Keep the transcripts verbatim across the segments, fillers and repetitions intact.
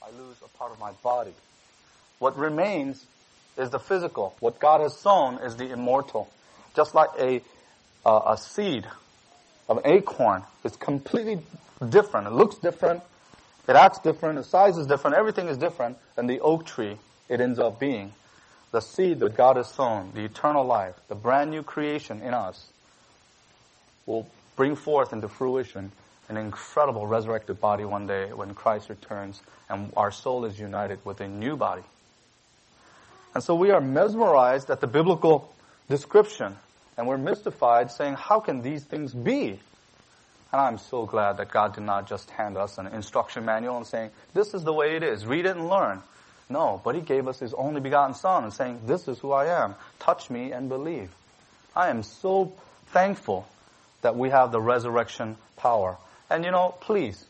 I lose a part of my body. What remains is the physical. What God has sown is the immortal. Just like a uh, a seed of an acorn is completely different. It looks different. It acts different. The size is different. Everything is different than the oak tree it ends up being. The seed that God has sown, the eternal life, the brand new creation in us, will bring forth into fruition an incredible resurrected body one day when Christ returns and our soul is united with a new body. And so we are mesmerized at the biblical description, and we're mystified saying, how can these things be? And I'm so glad that God did not just hand us an instruction manual and saying, this is the way it is, read it and learn. No, but He gave us His only begotten Son and saying, this is who I am. Touch me and believe. I am so thankful that we have the resurrection power. And you know, please,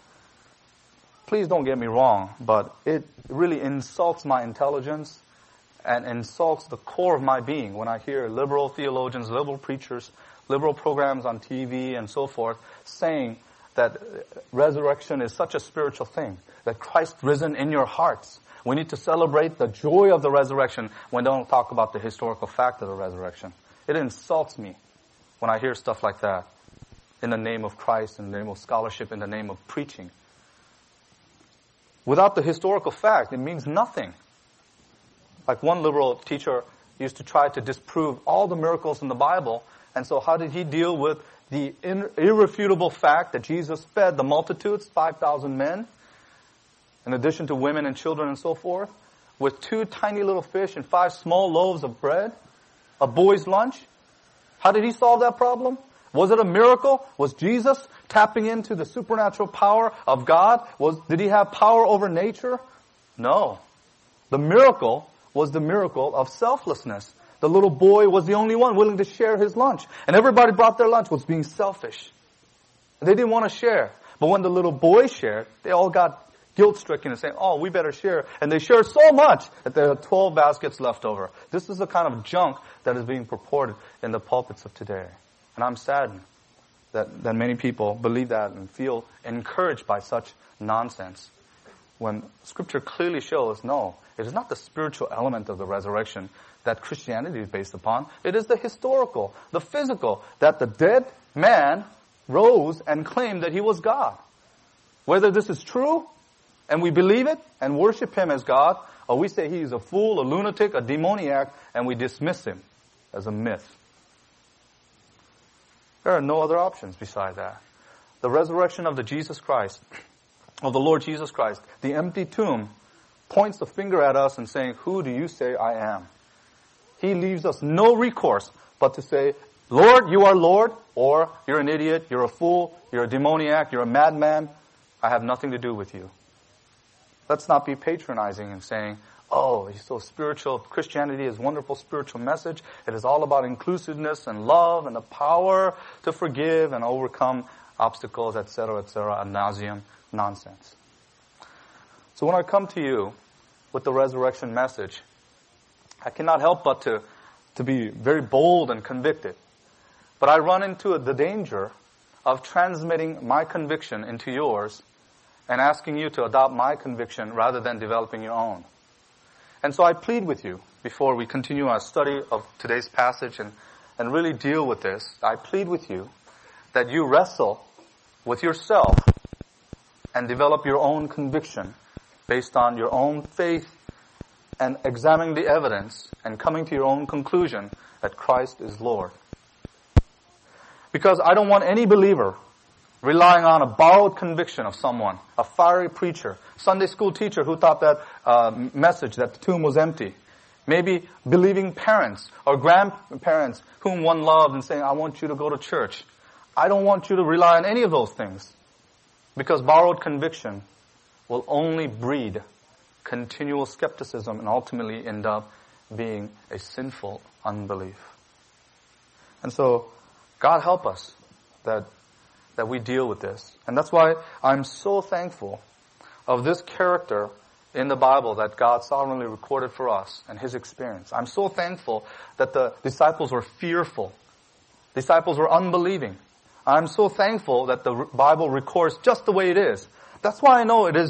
please don't get me wrong, but it really insults my intelligence and insults the core of my being when I hear liberal theologians, liberal preachers, liberal programs on T V and so forth saying that resurrection is such a spiritual thing, that Christ risen in your hearts. We need to celebrate the joy of the resurrection when they don't talk about the historical fact of the resurrection. It insults me when I hear stuff like that in the name of Christ, in the name of scholarship, in the name of preaching. Without the historical fact, it means nothing. Like one liberal teacher used to try to disprove all the miracles in the Bible, and so how did he deal with the irrefutable fact that Jesus fed the multitudes, five thousand men, in addition to women and children and so forth, with two tiny little fish and five small loaves of bread, a boy's lunch? How did he solve that problem? Was it a miracle? Was Jesus tapping into the supernatural power of God? Was, did He have power over nature? No. The miracle was the miracle of selflessness. The little boy was the only one willing to share his lunch. And everybody brought their lunch was being selfish. They didn't want to share. But when the little boy shared, they all got guilt-stricken and saying, oh, we better share. And they shared so much that there are twelve baskets left over. This is the kind of junk that is being purported in the pulpits of today. And I'm saddened that, that many people believe that and feel encouraged by such nonsense. When Scripture clearly shows, no, it is not the spiritual element of the resurrection that Christianity is based upon. It is the historical, the physical, that the dead man rose and claimed that he was God. Whether this is true, and we believe it and worship Him as God, or we say He is a fool, a lunatic, a demoniac, and we dismiss Him as a myth. There are no other options beside that. The resurrection of the Jesus Christ, of the Lord Jesus Christ, the empty tomb, points the finger at us and saying, who do you say I am? He leaves us no recourse but to say, Lord, you are Lord, or you're an idiot, you're a fool, you're a demoniac, you're a madman, I have nothing to do with you. Let's not be patronizing and saying, oh, he's so spiritual. Christianity is a wonderful spiritual message. It is all about inclusiveness and love and the power to forgive and overcome obstacles, et cetera, et cetera, ad nauseum nonsense. So when I come to you with the resurrection message, I cannot help but to, to be very bold and convicted. But I run into the danger of transmitting my conviction into yours and asking you to adopt my conviction rather than developing your own. And so I plead with you, before we continue our study of today's passage and, and really deal with this, I plead with you that you wrestle with yourself and develop your own conviction based on your own faith and examining the evidence and coming to your own conclusion that Christ is Lord. Because I don't want any believer relying on a borrowed conviction of someone, a fiery preacher, Sunday school teacher who thought that uh, message that the tomb was empty. Maybe believing parents or grandparents whom one loved and saying, I want you to go to church. I don't want you to rely on any of those things, because borrowed conviction will only breed continual skepticism and ultimately end up being a sinful unbelief. And so, God help us that that we deal with this. And that's why I'm so thankful of this character in the Bible that God sovereignly recorded for us and His experience. I'm so thankful that the disciples were fearful. Disciples were unbelieving. I'm so thankful that the Bible records just the way it is. That's why I know it is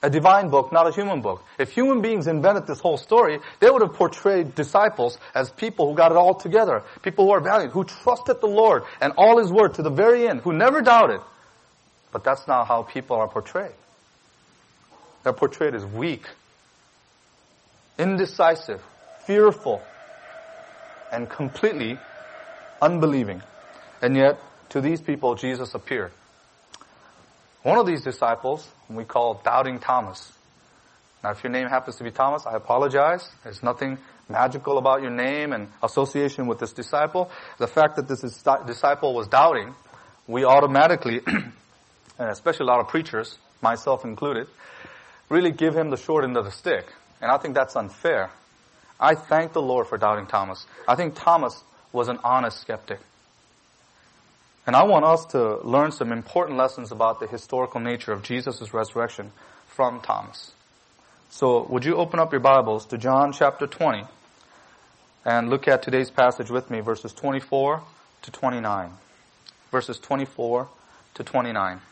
A divine book, not a human book. If human beings invented this whole story, they would have portrayed disciples as people who got it all together. People who are valiant, who trusted the Lord and all His word to the very end, who never doubted. But that's not how people are portrayed. They're portrayed as weak, indecisive, fearful, and completely unbelieving. And yet, to these people, Jesus appeared. One of these disciples, we call Doubting Thomas. Now, if your name happens to be Thomas, I apologize. There's nothing magical about your name and association with this disciple. The fact that this disciple was doubting, we automatically, and especially a lot of preachers, myself included, really give him the short end of the stick. And I think that's unfair. I thank the Lord for Doubting Thomas. I think Thomas was an honest skeptic. And I want us to learn some important lessons about the historical nature of Jesus' resurrection from Thomas. So would you open up your Bibles to John chapter twenty and look at today's passage with me, verses twenty-four to twenty-nine. Verses twenty-four to twenty-nine.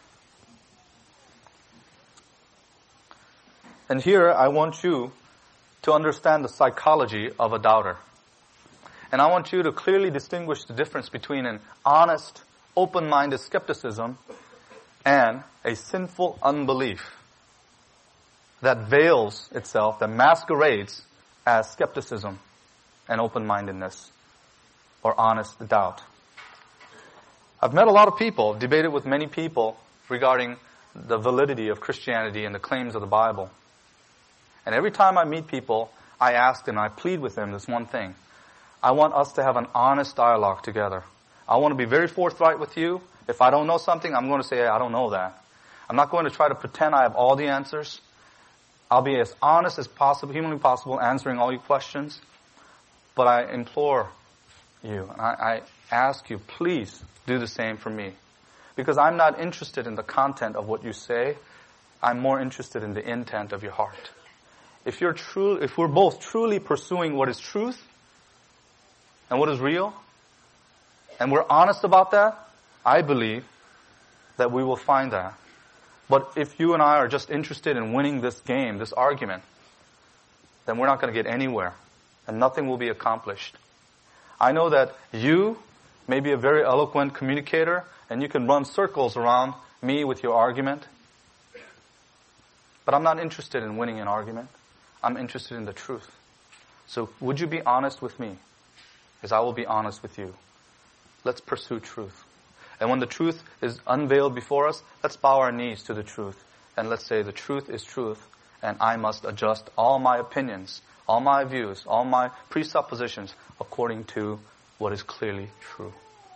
And here I want you to understand the psychology of a doubter. And I want you to clearly distinguish the difference between an honest, open-minded skepticism and a sinful unbelief that veils itself, that masquerades as skepticism and open-mindedness or honest doubt. I've met a lot of people, debated with many people regarding the validity of Christianity and the claims of the Bible. And every time I meet people, I ask them, I plead with them this one thing. I want us to have an honest dialogue together. I want to be very forthright with you. If I don't know something, I'm going to say, hey, I don't know that. I'm not going to try to pretend I have all the answers. I'll be as honest as possible, humanly possible, answering all your questions. But I implore you, and I, I ask you, please do the same for me. Because I'm not interested in the content of what you say. I'm more interested in the intent of your heart. If you're true, if we're both truly pursuing what is truth and what is real, and we're honest about that, I believe that we will find that. But if you and I are just interested in winning this game, this argument, then we're not going to get anywhere, and nothing will be accomplished. I know that you may be a very eloquent communicator, and you can run circles around me with your argument. But I'm not interested in winning an argument. I'm interested in the truth. So would you be honest with me? Because I will be honest with you. Let's pursue truth. And when the truth is unveiled before us, let's bow our knees to the truth. And let's say the truth is truth. And I must adjust all my opinions, all my views, all my presuppositions according to what is clearly true.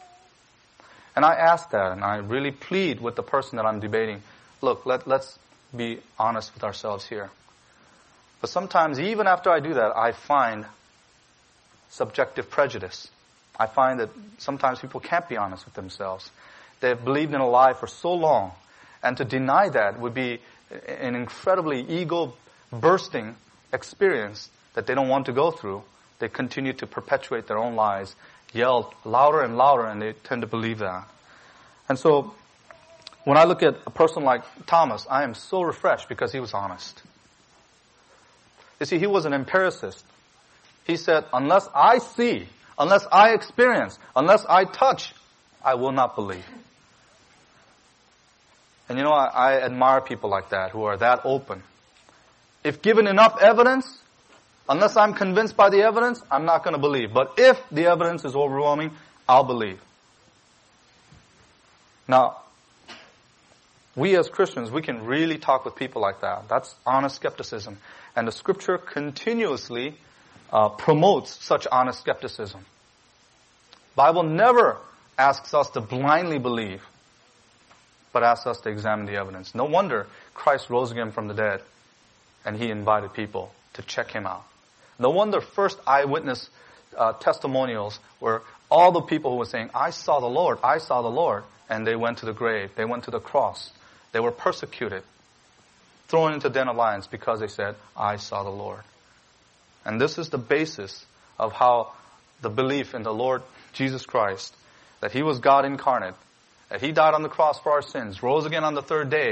And I ask that, and I really plead with the person that I'm debating. Look, let, let's be honest with ourselves here. But sometimes, even after I do that, I find subjective prejudice. I find that sometimes people can't be honest with themselves. They've believed in a lie for so long. And to deny that would be an incredibly ego-bursting experience that they don't want to go through. They continue to perpetuate their own lies, yell louder and louder, and they tend to believe that. And so, when I look at a person like Thomas, I am so refreshed because he was honest. You see, he was an empiricist. He said, unless I see, unless I experience, unless I touch, I will not believe. And you know, I, I admire people like that, who are that open. If given enough evidence, unless I'm convinced by the evidence, I'm not going to believe. But if the evidence is overwhelming, I'll believe. Now, we as Christians, we can really talk with people like that. That's honest skepticism. And the Scripture continuously uh, promotes such honest skepticism. The Bible never asks us to blindly believe, but asks us to examine the evidence. No wonder Christ rose again from the dead, and He invited people to check Him out. No wonder first eyewitness uh, testimonials were all the people who were saying, I saw the Lord, I saw the Lord, and they went to the grave, they went to the cross. They were persecuted, thrown into den of lions because they said, I saw the Lord. And this is the basis of how the belief in the Lord Jesus Christ, that He was God incarnate, that He died on the cross for our sins, rose again on the third day,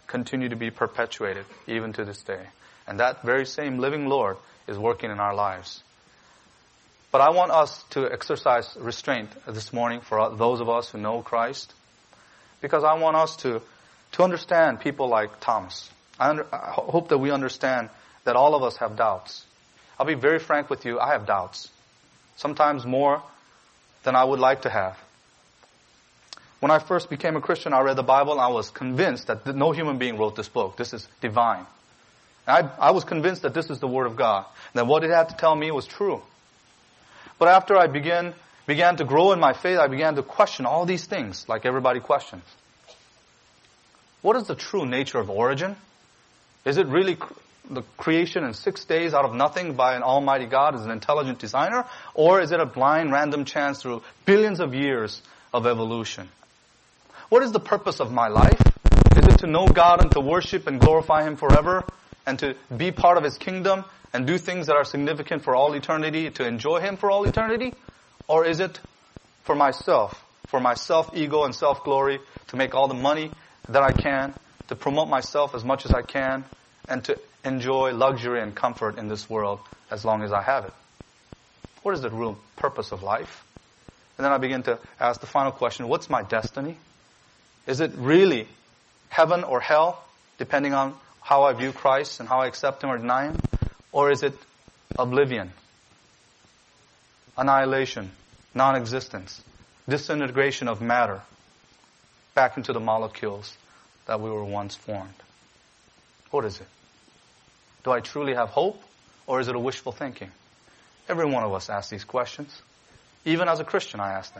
continue to be perpetuated even to this day. And that very same living Lord is working in our lives. But I want us to exercise restraint this morning for those of us who know Christ, because I want us to, to understand people like Thomas. I, under, I hope that we understand that all of us have doubts. I'll be very frank with you, I have doubts. Sometimes more than I would like to have. When I first became a Christian, I read the Bible and I was convinced that no human being wrote this book. This is divine. And I, I was convinced that this is the Word of God, that what it had to tell me was true. But after I began, began to grow in my faith, I began to question all these things, like everybody questions. What is the true nature of origin? Is it really cr- the creation in six days out of nothing by an almighty God as an intelligent designer? Or is it a blind, random chance through billions of years of evolution? What is the purpose of my life? Is it to know God and to worship and glorify Him forever? And to be part of His kingdom and do things that are significant for all eternity, to enjoy Him for all eternity? Or is it for myself, for my self-ego and self-glory, to make all the money that I can, to promote myself as much as I can, and to enjoy luxury and comfort in this world as long as I have it? What is the real purpose of life? And then I begin to ask the final question, what's my destiny? Is it really heaven or hell, depending on how I view Christ and how I accept Him or deny Him? Or is it oblivion, annihilation, non-existence, disintegration of matter back into the molecules that we were once formed? What is it? Do I truly have hope, or is it a wishful thinking? Every one of us asks these questions. Even as a Christian, I ask them.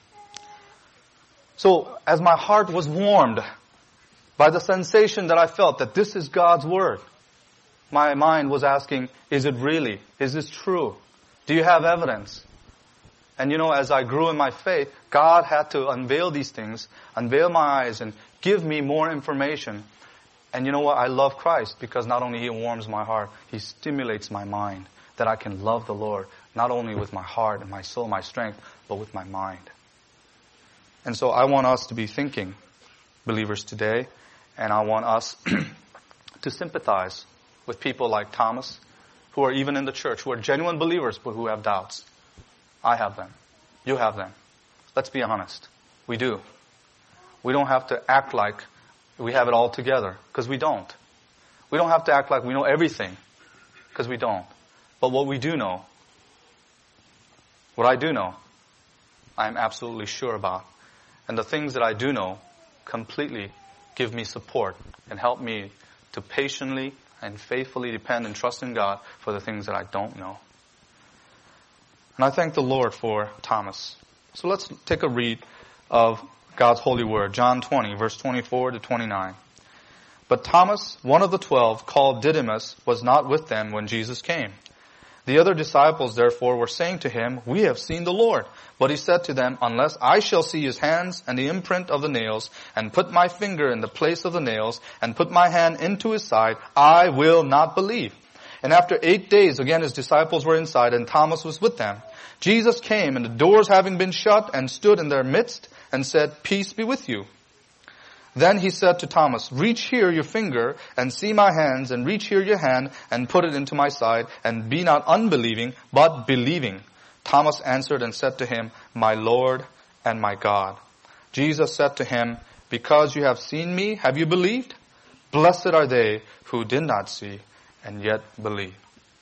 So, as my heart was warmed by the sensation that I felt that this is God's Word, my mind was asking, is it really? Is this true? Do you have evidence? And you know, as I grew in my faith, God had to unveil these things, unveil my eyes, and give me more information. And you know what? I love Christ because not only He warms my heart, He stimulates my mind, that I can love the Lord, not only with my heart and my soul, my strength, but with my mind. And so I want us to be thinking, believers today, and I want us to sympathize with people like Thomas, who are even in the church, who are genuine believers, but who have doubts. I have them. You have them. Let's be honest. We do. We don't have to act like we have it all together, because we don't. We don't have to act like we know everything, because we don't. But what we do know, what I do know, I am absolutely sure about. And the things that I do know completely give me support and help me to patiently and faithfully depend and trust in God for the things that I don't know. And I thank the Lord for Thomas. So let's take a read of God's holy word. John twenty, verse twenty-four to twenty-nine. But Thomas, one of the twelve, called Didymus, was not with them when Jesus came. The other disciples, therefore, were saying to him, we have seen the Lord. But he said to them, unless I shall see His hands and the imprint of the nails, and put my finger in the place of the nails, and put my hand into His side, I will not believe. And after eight days, again His disciples were inside, and Thomas was with them. Jesus came, and the doors having been shut, and stood in their midst, and said, peace be with you. Then He said to Thomas, reach here your finger, and see my hands, and reach here your hand, and put it into my side, and be not unbelieving, but believing. Thomas answered and said to Him, my Lord and my God. Jesus said to him, because you have seen me, have you believed? Blessed are they who did not see, and yet believe.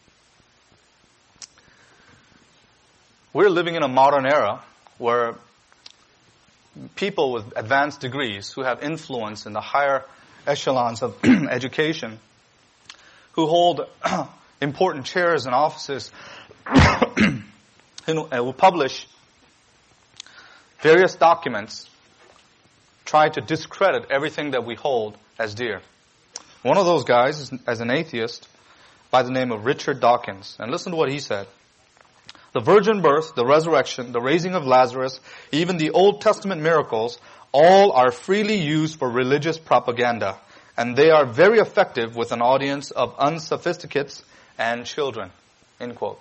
We're living in a modern era where people with advanced degrees who have influence in the higher echelons of education, who hold important chairs and offices, and will publish various documents, try to discredit everything that we hold as dear. One of those guys is as an atheist by the name of Richard Dawkins. And listen to what he said. The virgin birth, the resurrection, the raising of Lazarus, even the Old Testament miracles, all are freely used for religious propaganda. And they are very effective with an audience of unsophisticates and children. End quote.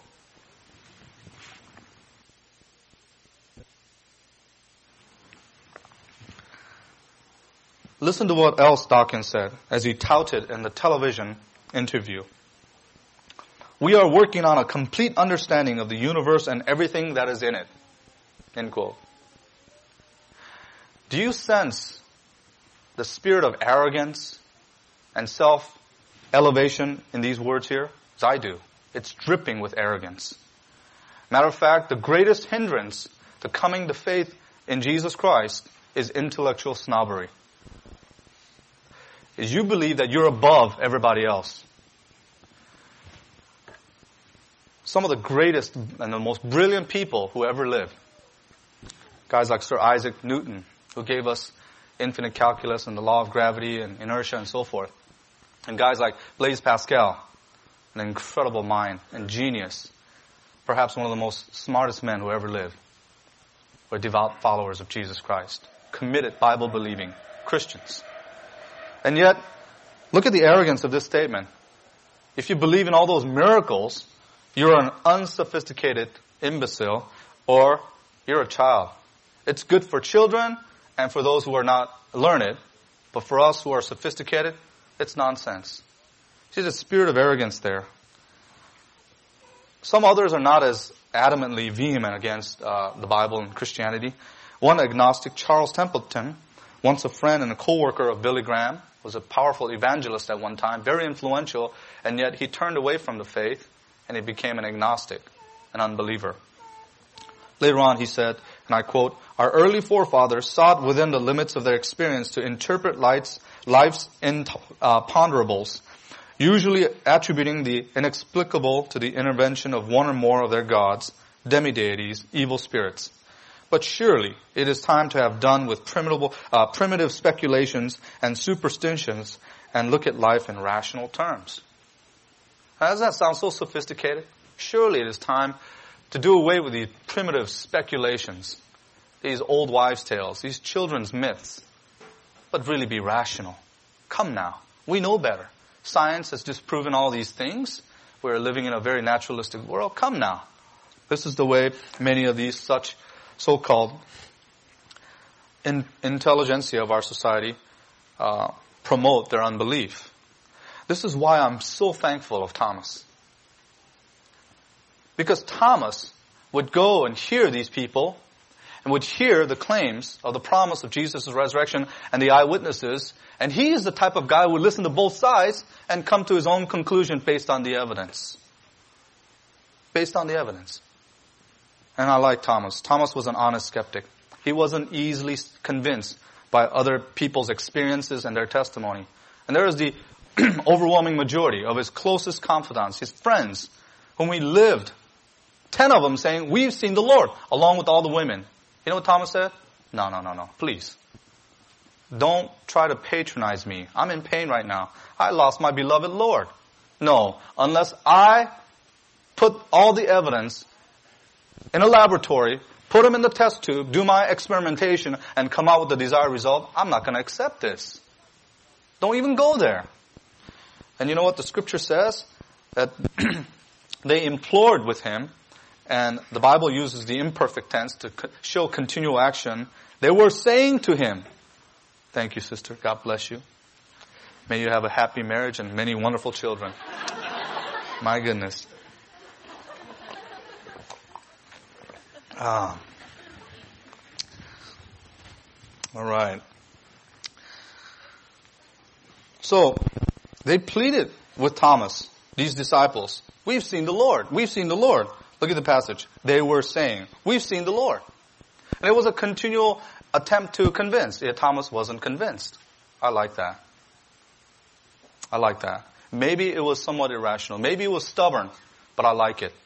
Listen to what else Dawkins said as he touted in the television interview. We are working on a complete understanding of the universe and everything that is in it. End quote. Do you sense the spirit of arrogance and self-elevation in these words here? As I do. It's dripping with arrogance. Matter of fact, the greatest hindrance to coming to faith in Jesus Christ is intellectual snobbery. Is you believe that you're above everybody else. Some of the greatest and the most brilliant people who ever lived, guys like Sir Isaac Newton, who gave us infinite calculus and the law of gravity and inertia and so forth, and guys like Blaise Pascal, an incredible mind and genius, perhaps one of the most smartest men who ever lived, were devout followers of Jesus Christ, committed Bible-believing Christians. And yet, look at the arrogance of this statement. If you believe in all those miracles, you're an unsophisticated imbecile, or you're a child. It's good for children and for those who are not learned, but for us who are sophisticated, it's nonsense. See the spirit of arrogance there. Some others are not as adamantly vehement against uh, the Bible and Christianity. One agnostic, Charles Templeton, once a friend and a co-worker of Billy Graham, was a powerful evangelist at one time, very influential, and yet he turned away from the faith and he became an agnostic, an unbeliever. Later on he said, and I quote, "Our early forefathers sought within the limits of their experience to interpret life's, life's imponderables, usually attributing the inexplicable to the intervention of one or more of their gods, demi-deities, evil spirits. But surely it is time to have done with primitive, uh, primitive speculations and superstitions and look at life in rational terms." Now, does that sound so sophisticated? Surely it is time to do away with these primitive speculations, these old wives' tales, these children's myths, but really be rational. Come now. We know better. Science has disproven all these things. We're living in a very naturalistic world. Come now. This is the way many of these such so-called in, intelligentsia of our society uh, promote their unbelief. This is why I'm so thankful of Thomas. Because Thomas would go and hear these people and would hear the claims of the promise of Jesus' resurrection and the eyewitnesses, and he is the type of guy who would listen to both sides and come to his own conclusion based on the evidence. Based on the evidence. And I like Thomas. Thomas was an honest skeptic. He wasn't easily convinced by other people's experiences and their testimony. And there is the overwhelming majority of his closest confidants, his friends, whom he lived, ten of them saying, "We've seen the Lord," along with all the women. You know what Thomas said? No, no, no, no. Please. Don't try to patronize me. I'm in pain right now. I lost my beloved Lord. No, unless I put all the evidence in a laboratory, put them in the test tube, do my experimentation, and come out with the desired result, I'm not going to accept this. Don't even go there. And you know what the scripture says? That they implored with him, and the Bible uses the imperfect tense to show continual action. They were saying to him, thank you, sister. God bless you. May you have a happy marriage and many wonderful children. My goodness. Ah. All right. So, they pleaded with Thomas, these disciples. We've seen the Lord. We've seen the Lord. Look at the passage. They were saying, we've seen the Lord. And it was a continual attempt to convince. Yet Thomas wasn't convinced. I like that. I like that. Maybe it was somewhat irrational. Maybe it was stubborn, but I like it.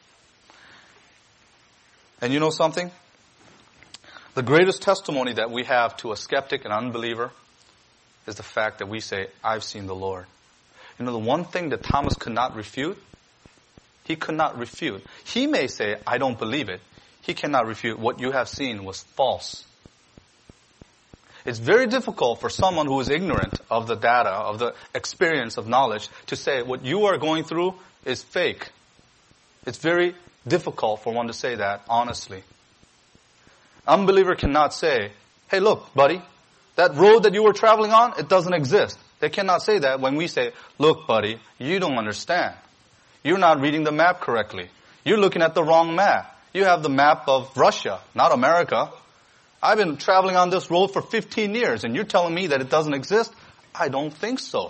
And you know something? The greatest testimony that we have to a skeptic and unbeliever is the fact that we say, I've seen the Lord. You know, the one thing that Thomas could not refute, he could not refute. He may say, I don't believe it. He cannot refute what you have seen was false. It's very difficult for someone who is ignorant of the data, of the experience of knowledge, to say what you are going through is fake. It's very difficult for one to say that honestly. Unbeliever cannot say, hey look, buddy, That road that you were traveling on, it doesn't exist. They cannot say that when we say, look, buddy, you don't understand. You're not reading the map correctly. You're looking at the wrong map. You have the map of Russia, not America. I've been traveling on this road for fifteen years, and you're telling me that it doesn't exist? I don't think so.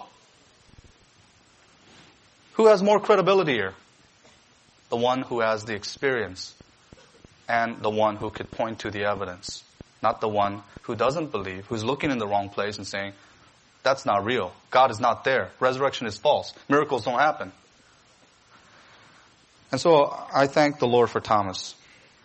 Who has more credibility here? The one who has the experience and the one who could point to the evidence. Not the one who doesn't believe, who's looking in the wrong place and saying, that's not real. God is not there. Resurrection is false. Miracles don't happen. And so I thank the Lord for Thomas.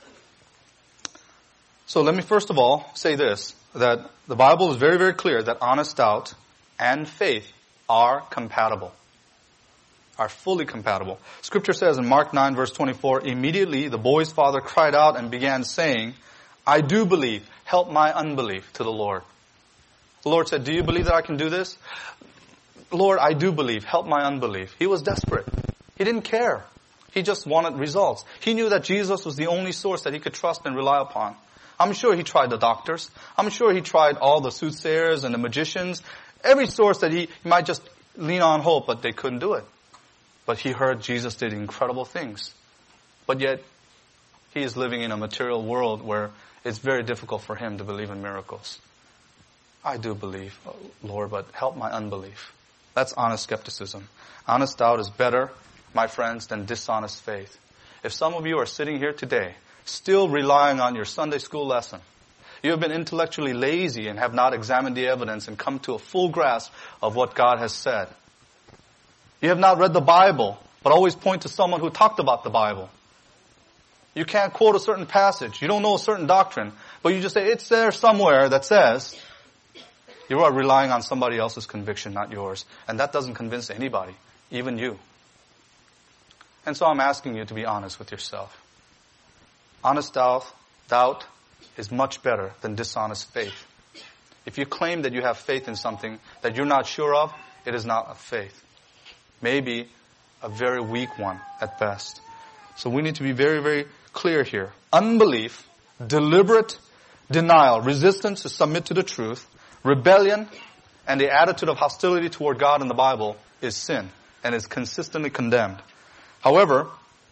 So let me first of all say this, that the Bible is very, very clear that honest doubt and faith are compatible. Are fully compatible. Scripture says in Mark nine verse twenty-four, immediately the boy's father cried out and began saying, I do believe, help my unbelief to the Lord. The Lord said, do you believe that I can do this? Lord, I do believe, help my unbelief. He was desperate. He didn't care. He just wanted results. He knew that Jesus was the only source that he could trust and rely upon. I'm sure he tried the doctors. I'm sure he tried all the soothsayers and the magicians. Every source that he, he might just lean on hope, but they couldn't do it. But he heard Jesus did incredible things. But yet, he is living in a material world where it's very difficult for him to believe in miracles. I do believe, oh, Lord, but help my unbelief. That's honest skepticism. Honest doubt is better, my friends, than dishonest faith. If some of you are sitting here today, still relying on your Sunday school lesson, you have been intellectually lazy and have not examined the evidence and come to a full grasp of what God has said. You have not read the Bible, but always point to someone who talked about the Bible. You can't quote a certain passage. You don't know a certain doctrine, but you just say, it's there somewhere that says. You are relying on somebody else's conviction, not yours. And that doesn't convince anybody, even you. And so I'm asking you to be honest with yourself. Honest doubt, doubt is much better than dishonest faith. If you claim that you have faith in something that you're not sure of, it is not a faith. Maybe a very weak one at best. So we need to be very, very clear here. Unbelief, deliberate denial, resistance to submit to the truth, rebellion, and the attitude of hostility toward God in the Bible is sin and is consistently condemned. However,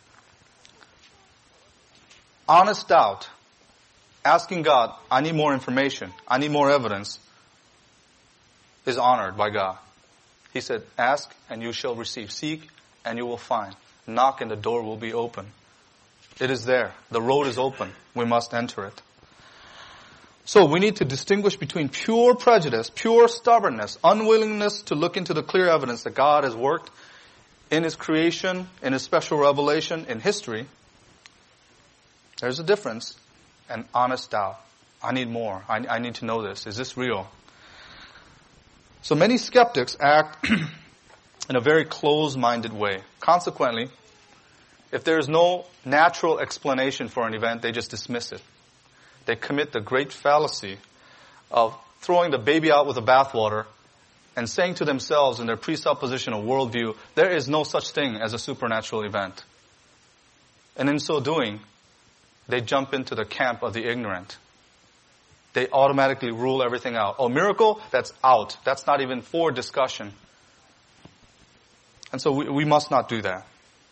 honest doubt, asking God, I need more information, I need more evidence, is honored by God. He said, ask and you shall receive. Seek and you will find. Knock and the door will be open. It is there. The road is open. We must enter it. So we need to distinguish between pure prejudice, pure stubbornness, unwillingness to look into the clear evidence that God has worked in His creation, in His special revelation, in history. There's a difference. And honest doubt. I need more. I, I need to know this. Is this real? So many skeptics act in a very closed-minded way. Consequently, if there is no natural explanation for an event, they just dismiss it. They commit the great fallacy of throwing the baby out with the bathwater and saying to themselves in their presuppositional worldview, there is no such thing as a supernatural event. And in so doing, they jump into the camp of the ignorant. They automatically rule everything out. Oh, miracle? That's out. That's not even for discussion. And so we, we must not do that.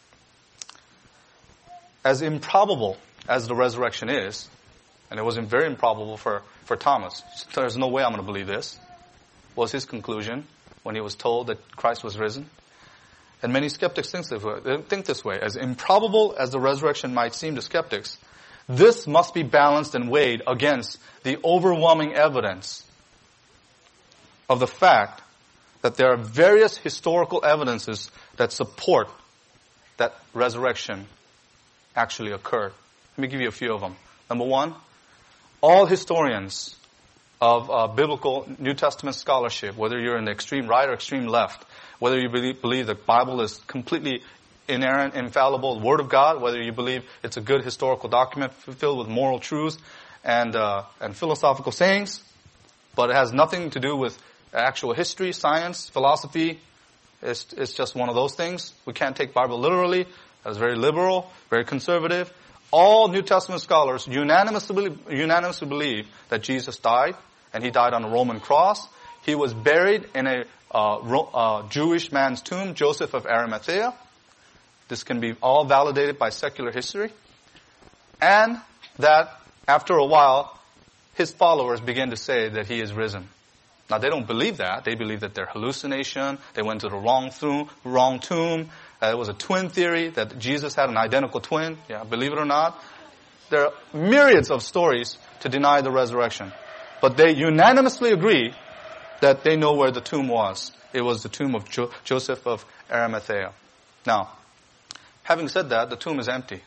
As improbable as the resurrection is, and it was very improbable for, for Thomas, there's no way I'm going to believe this, was his conclusion when he was told that Christ was risen. And many skeptics think this way. They think this way. As improbable as the resurrection might seem to skeptics, this must be balanced and weighed against the overwhelming evidence of the fact that there are various historical evidences that support that resurrection actually occurred. Let me give you a few of them. Number one, all historians of uh, biblical New Testament scholarship, whether you're in the extreme right or extreme left, whether you believe, believe the Bible is completely inerrant, infallible, Word of God, whether you believe it's a good historical document filled with moral truths and uh, and philosophical sayings, but it has nothing to do with actual history, science, philosophy. It's, it's just one of those things. We can't take Bible literally. That's very liberal, very conservative. All New Testament scholars unanimously, unanimously believe that Jesus died and he died on a Roman cross. He was buried in a uh, Ro- uh, Jewish man's tomb, Joseph of Arimathea. This can be all validated by secular history. And that after a while, his followers began to say that he is risen. Now they don't believe that. They believe that they're hallucination. They went to the wrong tomb. Wrong tomb. Uh, it was a twin theory that Jesus had an identical twin. Yeah, believe it or not. There are myriads of stories to deny the resurrection. But they unanimously agree that they know where the tomb was. It was the tomb of jo- Joseph of Arimathea. Now, having said that, the tomb is empty.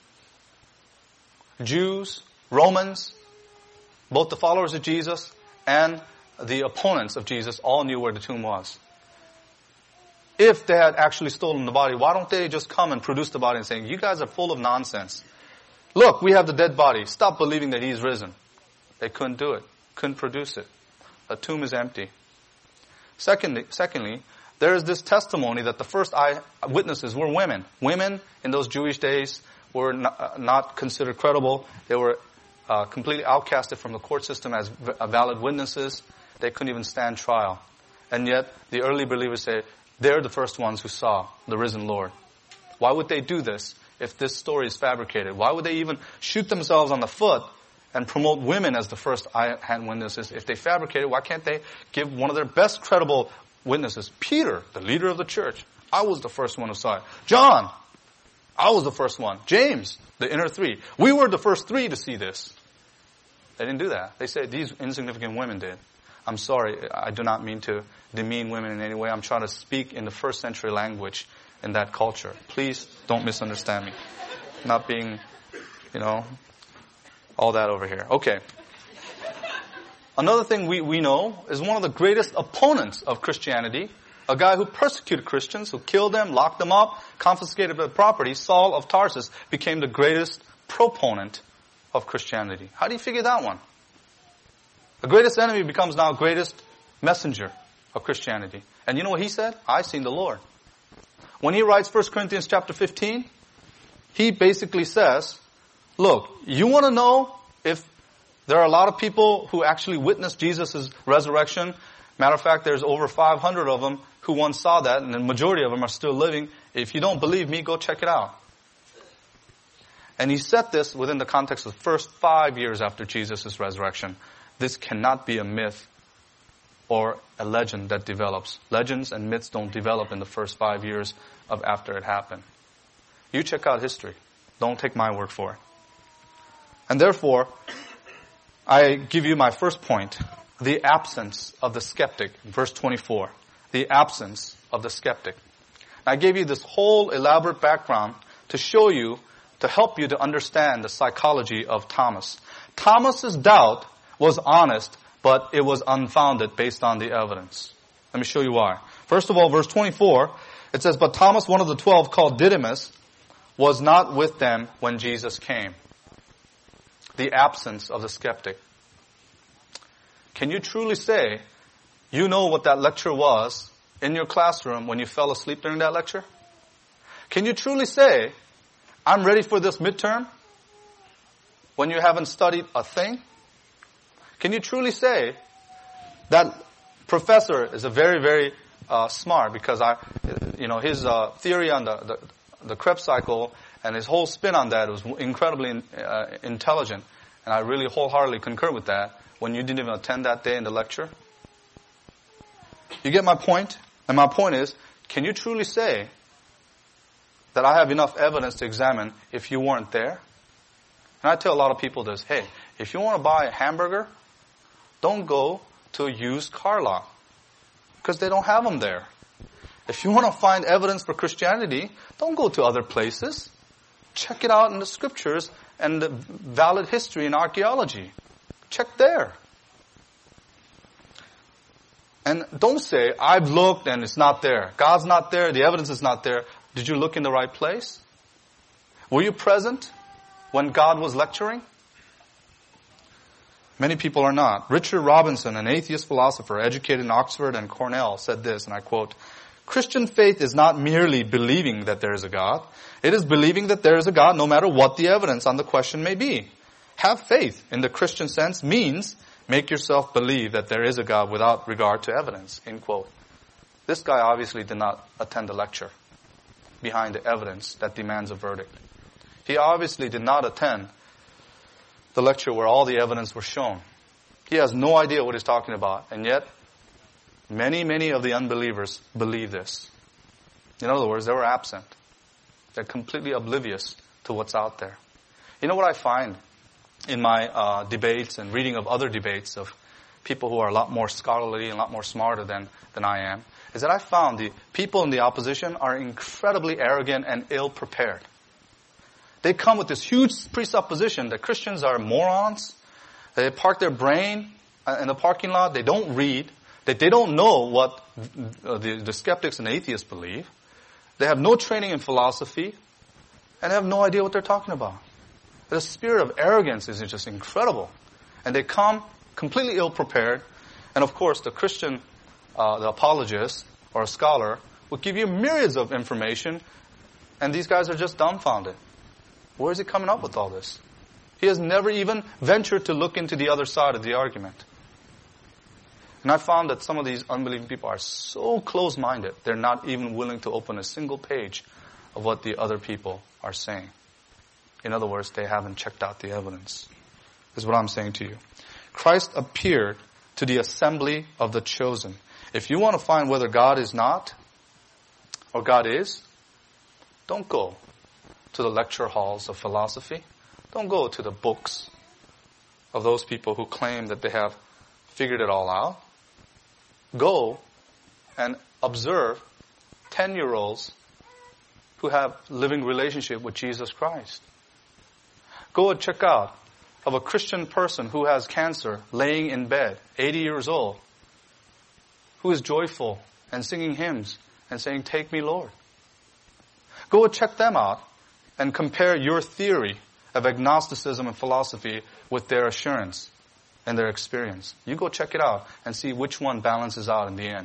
Jews, Romans, both the followers of Jesus and the opponents of Jesus all knew where the tomb was. If they had actually stolen the body, why don't they just come and produce the body and say, you guys are full of nonsense. Look, we have the dead body. Stop believing that he's risen. They couldn't do it. Couldn't produce it. The tomb is empty. Secondly, secondly, there is this testimony that the first eyewitnesses were women. Women in those Jewish days were not, not considered credible. They were uh, completely outcasted from the court system as v- valid witnesses. They couldn't even stand trial. And yet, the early believers say, they're the first ones who saw the risen Lord. Why would they do this if this story is fabricated? Why would they even shoot themselves on the foot and promote women as the first eye-hand witnesses? If they fabricate it, why can't they give one of their best credible witnesses? Peter, the leader of the church. I was the first one who saw it. John, I was the first one. James, the inner three. We were the first three to see this. They didn't do that. They said these insignificant women did. I'm sorry, I do not mean to demean women in any way. I'm trying to speak in the first century language in that culture. Please don't misunderstand me. Not being, you know, all that over here. Okay. Another thing we, we know is one of the greatest opponents of Christianity, a guy who persecuted Christians, who killed them, locked them up, confiscated their property, Saul of Tarsus, became the greatest proponent of Christianity. How do you figure that one? The greatest enemy becomes now greatest messenger of Christianity. And you know what he said? I've seen the Lord. When he writes First Corinthians chapter fifteen, he basically says, look, you want to know if there are a lot of people who actually witnessed Jesus' resurrection? Matter of fact, there's over five hundred of them who once saw that, and the majority of them are still living. If you don't believe me, go check it out. And he said this within the context of the first five years after Jesus' resurrection. This cannot be a myth or a legend that develops. Legends and myths don't develop in the first five years of after it happened. You check out history. Don't take my word for it. And therefore, I give you my first point, the absence of the skeptic, verse twenty-four. The absence of the skeptic. I gave you this whole elaborate background to show you, to help you to understand the psychology of Thomas. Thomas's doubt was honest, but it was unfounded based on the evidence. Let me show you why. First of all, verse twenty-four, it says, but Thomas, one of the twelve, called Didymus, was not with them when Jesus came. The absence of the skeptic. Can you truly say you know what that lecture was in your classroom when you fell asleep during that lecture? Can you truly say, I'm ready for this midterm when you haven't studied a thing? Can you truly say that professor is a very, very uh, smart because I, you know, his uh, theory on the, the the Krebs cycle and his whole spin on that was incredibly uh, intelligent, and I really wholeheartedly concur with that. When you didn't even attend that day in the lecture, you get my point. And my point is, can you truly say that I have enough evidence to examine if you weren't there? And I tell a lot of people this: hey, if you want to buy a hamburger, don't go to a used car lot, because they don't have them there. If you want to find evidence for Christianity, don't go to other places. Check it out in the scriptures and the valid history and archaeology. Check there. And don't say, I've looked and it's not there. God's not there, the evidence is not there. Did you look in the right place? Were you present when God was lecturing? Many people are not. Richard Robinson, an atheist philosopher educated in Oxford and Cornell, said this, and I quote, Christian faith is not merely believing that there is a God. It is believing that there is a God no matter what the evidence on the question may be. Have faith in the Christian sense means Make yourself believe that there is a God without regard to evidence, end quote. This guy obviously did not attend the lecture behind the evidence that demands a verdict. He obviously did not attend the lecture where all the evidence was shown. He has no idea what he's talking about, and yet many, many of the unbelievers believe this. In other words, they were absent. They're completely oblivious to what's out there. You know what I find in my uh, debates and reading of other debates of people who are a lot more scholarly and a lot more smarter than, than I am, is that I found the people in the opposition are incredibly arrogant and ill-prepared. They come with this huge presupposition that Christians are morons. They park their brain in the parking lot. They don't read. That they don't know what the, the skeptics and atheists believe. They have no training in philosophy. And they have no idea what they're talking about. The spirit of arrogance is just incredible. And they come completely ill-prepared. And of course, the Christian, uh, the apologist or a scholar will give you myriads of information. And these guys are just dumbfounded. Where is he coming up with all this? He has never even ventured to look into the other side of the argument. And I found that some of these unbelieving people are so close-minded, they're not even willing to open a single page of what the other people are saying. In other words, they haven't checked out the evidence. This is what I'm saying to you. Christ appeared to the assembly of the chosen. If you want to find whether God is not or God is, don't go to the lecture halls of philosophy. Don't go to the books of those people who claim that they have figured it all out. Go and observe ten-year-olds who have living relationship with Jesus Christ. Go and check out of a Christian person who has cancer laying in bed, eighty years old, who is joyful and singing hymns and saying, "Take me, Lord." Go and check them out and compare your theory of agnosticism and philosophy with their assurance and their experience. You go check it out and see which one balances out in the end.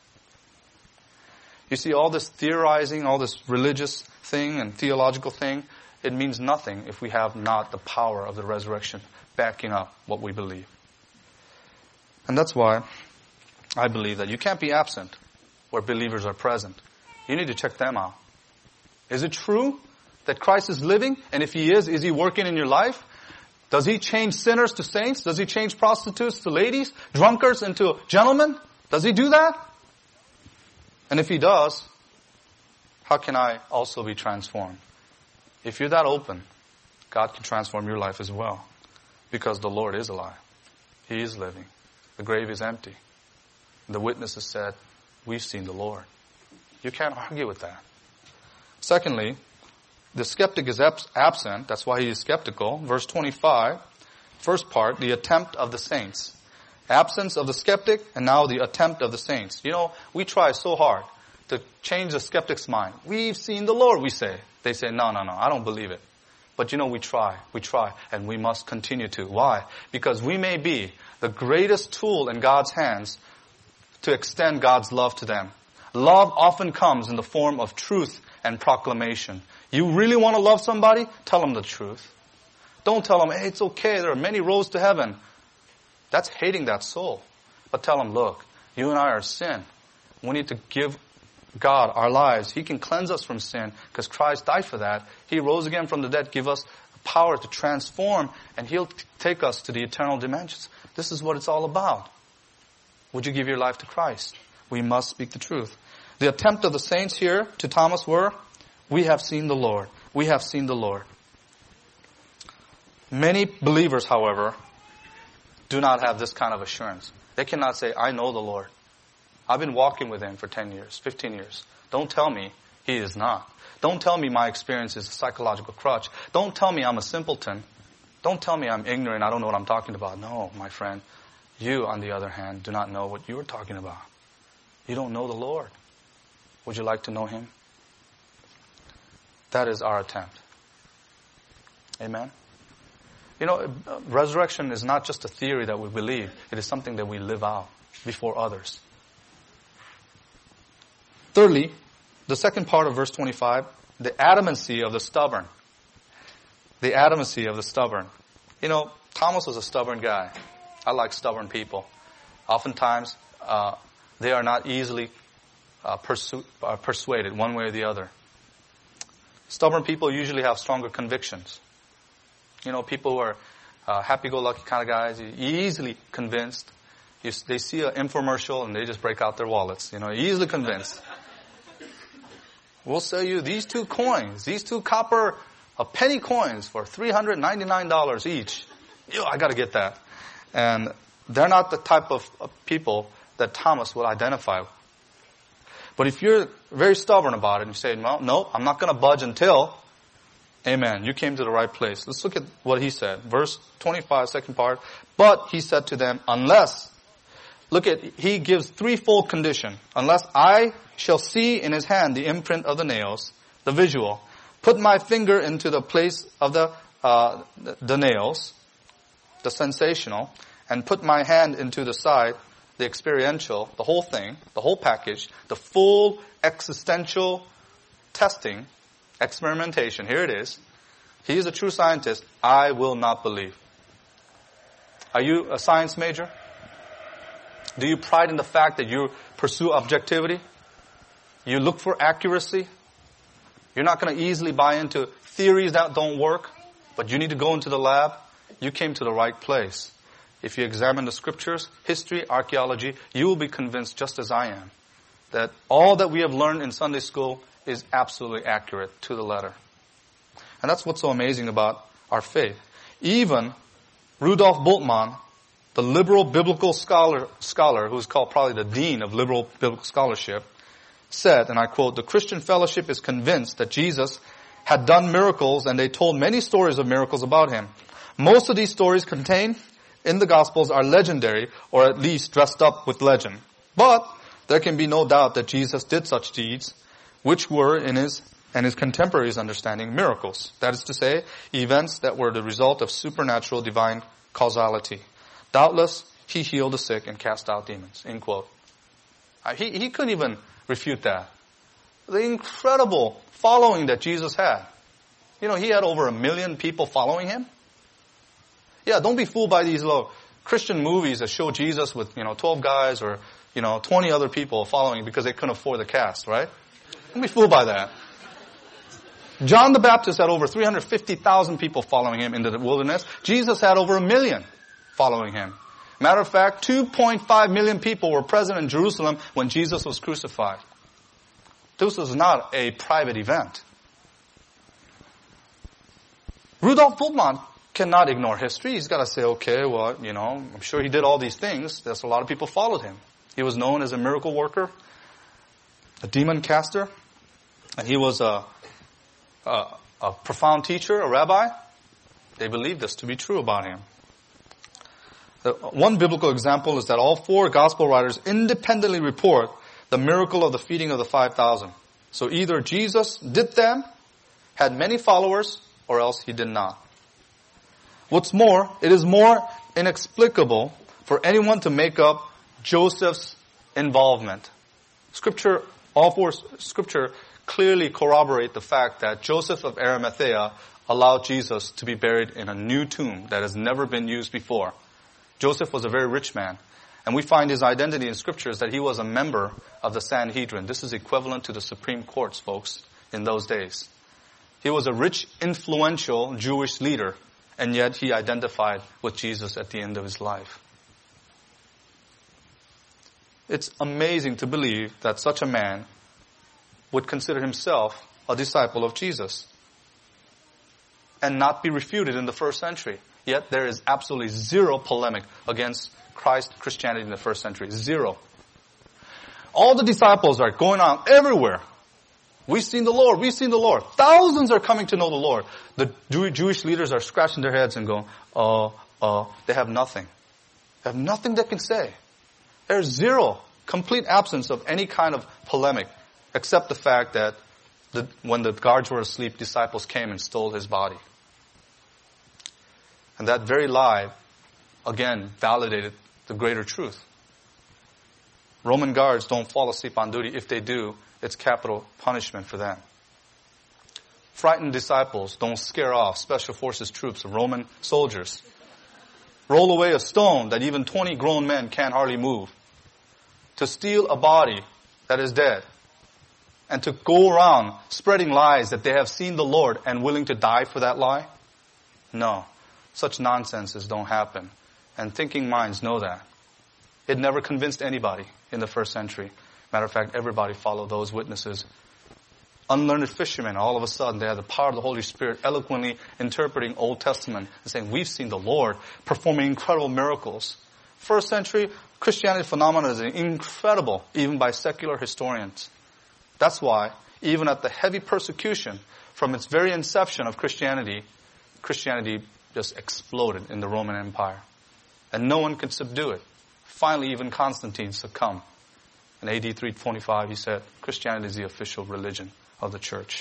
You see, all this theorizing, all this religious thing and theological thing, it means nothing if we have not the power of the resurrection backing up what we believe. And that's why I believe that you can't be absent where believers are present. You need to check them out. Is it true that Christ is living? And if He is, is He working in your life? Does He change sinners to saints? Does He change prostitutes to ladies? Drunkards into gentlemen? Does He do that? And if He does, how can I also be transformed? If you're that open, God can transform your life as well. Because the Lord is alive. He is living. The grave is empty. The witnesses said, "We've seen the Lord." You can't argue with that. Secondly, the skeptic is absent. That's why he is skeptical. Verse twenty-five, first part, the attempt of the saints. Absence of the skeptic, and now the attempt of the saints. You know, we try so hard to change the skeptic's mind. We've seen the Lord, we say. They say, no, no, no, I don't believe it. But you know, we try, we try, and we must continue to. Why? Because we may be the greatest tool in God's hands to extend God's love to them. Love often comes in the form of truth and proclamation. You really want to love somebody? Tell them the truth. Don't tell them, hey, it's okay, there are many roads to heaven. That's hating that soul. But tell them, look, you and I are sin. We need to give God our lives. He can cleanse us from sin because Christ died for that. He rose again from the dead, give us power to transform, and He'll take us to the eternal dimensions. This is what it's all about. Would you give your life to Christ? We must speak the truth. The attempt of the saints here to Thomas were, we have seen the Lord. We have seen the Lord. Many believers, however, do not have this kind of assurance. They cannot say, I know the Lord. I've been walking with Him for ten years, fifteen years. Don't tell me He is not. Don't tell me my experience is a psychological crutch. Don't tell me I'm a simpleton. Don't tell me I'm ignorant, I don't know what I'm talking about. No, my friend. You, on the other hand, do not know what you are talking about. You don't know the Lord. Would you like to know Him? That is our attempt. Amen? You know, resurrection is not just a theory that we believe. It is something that we live out before others. Thirdly, the second part of verse twenty-five, the adamancy of the stubborn. The adamancy of the stubborn. You know, Thomas was a stubborn guy. I like stubborn people. Oftentimes, uh, they are not easily uh, persu- uh, persuaded one way or the other. Stubborn people usually have stronger convictions. You know, people who are uh, happy-go-lucky kind of guys, you're easily convinced. You, they see an infomercial and they just break out their wallets. You know, easily convinced. We'll sell you these two coins, these two copper uh, penny coins for three hundred ninety-nine dollars each. Yo, I got to get that. And they're not the type of, of people that Thomas would identify with. But if you're very stubborn about it and you say, no, no, I'm not going to budge until, amen, you came to the right place. Let's look at what he said. Verse twenty-five, second part. But he said to them, unless, look at, he gives threefold condition. Unless I shall see in his hand the imprint of the nails, the visual, put my finger into the place of the, uh, the nails, the sensational, and put my hand into the side, the experiential, the whole thing, the whole package, the full existential testing, experimentation. Here it is. He is a true scientist. I will not believe. Are you a science major? Do you pride in the fact that you pursue objectivity? You look for accuracy? You're not going to easily buy into theories that don't work, but you need to go into the lab. You came to the right place. If you examine the scriptures, history, archaeology, you will be convinced, just as I am, that all that we have learned in Sunday school is absolutely accurate to the letter. And that's what's so amazing about our faith. Even Rudolf Bultmann, the liberal biblical scholar, scholar who's called probably the dean of liberal biblical scholarship, said, and I quote, "The Christian fellowship is convinced that Jesus had done miracles, and they told many stories of miracles about him. Most of these stories contained in the Gospels are legendary, or at least dressed up with legend. But there can be no doubt that Jesus did such deeds, which were, in his and his contemporaries' understanding, miracles. That is to say, events that were the result of supernatural divine causality. Doubtless, he healed the sick and cast out demons." End quote. Uh, he, he couldn't even refute that. The incredible following that Jesus had. You know, he had over a million people following him. Yeah, don't be fooled by these little Christian movies that show Jesus with, you know, twelve guys or, you know, twenty other people following because they couldn't afford the cast, right? Don't be fooled by that. John the Baptist had over three hundred fifty thousand people following him in the wilderness. Jesus had over a million following him. Matter of fact, two point five million people were present in Jerusalem when Jesus was crucified. This was not a private event. Rudolf Bultmann cannot ignore history. He's got to say, okay, well, you know, I'm sure he did all these things. There's a lot of people followed him. He was known as a miracle worker, a demon caster, and he was a, a, a profound teacher, a rabbi. They believed this to be true about him. The, one biblical example is that all four gospel writers independently report the miracle of the feeding of the five thousand. So either Jesus did them, had many followers, or else he did not. What's more, it is more inexplicable for anyone to make up Joseph's involvement. Scripture, all four scripture clearly corroborate the fact that Joseph of Arimathea allowed Jesus to be buried in a new tomb that has never been used before. Joseph was a very rich man. And we find his identity in scriptures that he was a member of the Sanhedrin. This is equivalent to the Supreme Courts, folks, in those days. He was a rich, influential Jewish leader, and yet he identified with Jesus at the end of his life. It's amazing to believe that such a man would consider himself a disciple of Jesus and not be refuted in the first century. Yet there is absolutely zero polemic against Christ Christianity in the first century. Zero. All the disciples are going on everywhere. We've seen the Lord. We've seen the Lord. Thousands are coming to know the Lord. The Jew- Jewish leaders are scratching their heads and going, uh, uh, they have nothing. They have nothing they can say. There's zero, complete absence of any kind of polemic, except the fact that the, when the guards were asleep, disciples came and stole his body. And that very lie, again, validated the greater truth. Roman guards don't fall asleep on duty. If they do, it's capital punishment for them. Frightened disciples don't scare off special forces troops of Roman soldiers. roll away a stone that even twenty grown men can't hardly move, to steal a body that is dead, and to go around spreading lies that they have seen the Lord and willing to die for that lie? No. Such nonsenses don't happen. And thinking minds know that. It never convinced anybody in the first century. Matter of fact, everybody followed those witnesses. Unlearned fishermen, all of a sudden, they had the power of the Holy Spirit eloquently interpreting Old Testament and saying, we've seen the Lord performing incredible miracles. First century Christianity phenomenon is incredible, even by secular historians. That's why, even at the heavy persecution from its very inception of Christianity, Christianity just exploded in the Roman Empire. And no one could subdue it. Finally, even Constantine succumbed. In A D three twenty-five, he said, Christianity is the official religion of the church.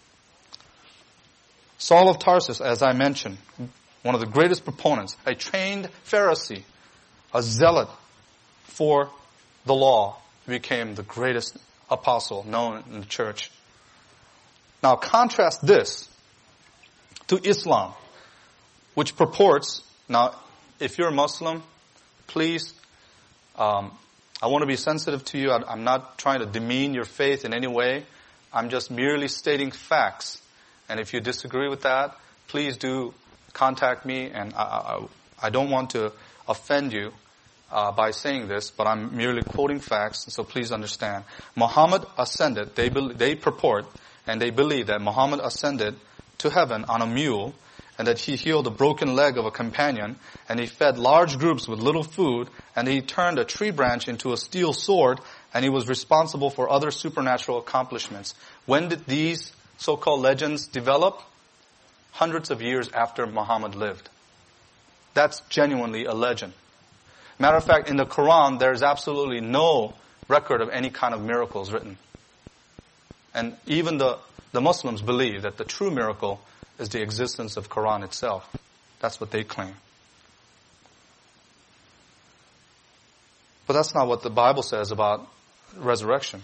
Saul of Tarsus, as I mentioned, one of the greatest proponents, a trained Pharisee, a zealot for the law, became the greatest apostle known in the church. Now contrast this to Islam, which purports, now if you're a Muslim, please, um, I want to be sensitive to you. I'm not trying to demean your faith in any way. I'm just merely stating facts. And if you disagree with that, please do contact me. And I, I, I don't want to offend you uh, by saying this, but I'm merely quoting facts. So please understand. Muhammad ascended. They be, they purport and they believe that Muhammad ascended to heaven on a mule, and that he healed a broken leg of a companion, and he fed large groups with little food, and he turned a tree branch into a steel sword, and he was responsible for other supernatural accomplishments. When did these so-called legends develop? Hundreds of years after Muhammad lived. That's genuinely a legend. Matter of fact, in the Quran, there's absolutely no record of any kind of miracles written. And even the, the Muslims believe that the true miracle is the existence of Quran itself. That's what they claim. But that's not what the Bible says about resurrection.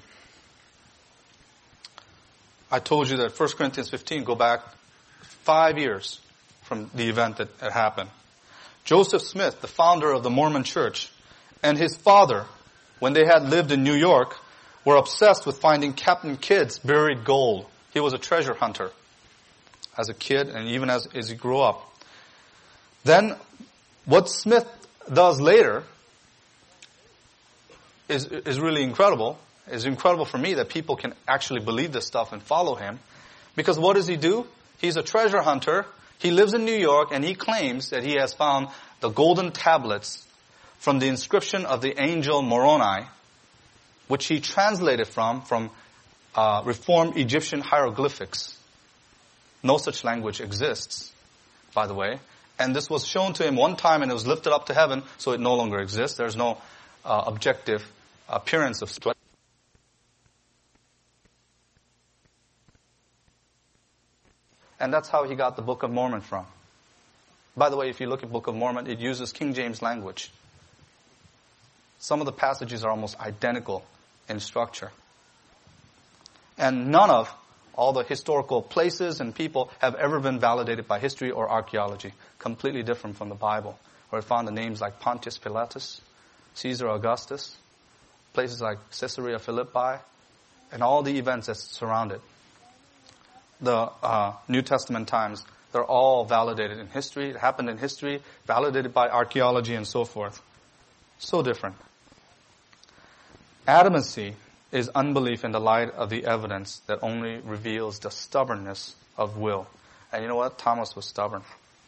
I told you that First Corinthians fifteen go back five years from the event that had happened. Joseph Smith, the founder of the Mormon Church, and his father, when they had lived in New York, were obsessed with finding Captain Kidd's buried gold. He was a treasure hunter as a kid and even as, as he grew up. Then what Smith does later is, is really incredible. It's incredible for me that people can actually believe this stuff and follow him. Because what does he do? He's a treasure hunter. He lives in New York and he claims that he has found the golden tablets from the inscription of the angel Moroni, which he translated from, from uh, Reformed Egyptian hieroglyphics. No such language exists, by the way. And this was shown to him one time and it was lifted up to heaven, so it no longer exists. There's no uh, objective appearance of sweat. And that's how he got the Book of Mormon from. By the way, if you look at Book of Mormon, it uses King James language. Some of the passages are almost identical in structure. And none of all the historical places and people have ever been validated by history or archaeology. Completely different from the Bible, where it found the names like Pontius Pilatus, Caesar Augustus, places like Caesarea Philippi, and all the events that surround it. The uh, New Testament times, they're all validated in history. It happened in history, validated by archaeology and so forth. So different. Adamancy is unbelief in the light of the evidence that only reveals the stubbornness of will. And you know what? Thomas was stubborn.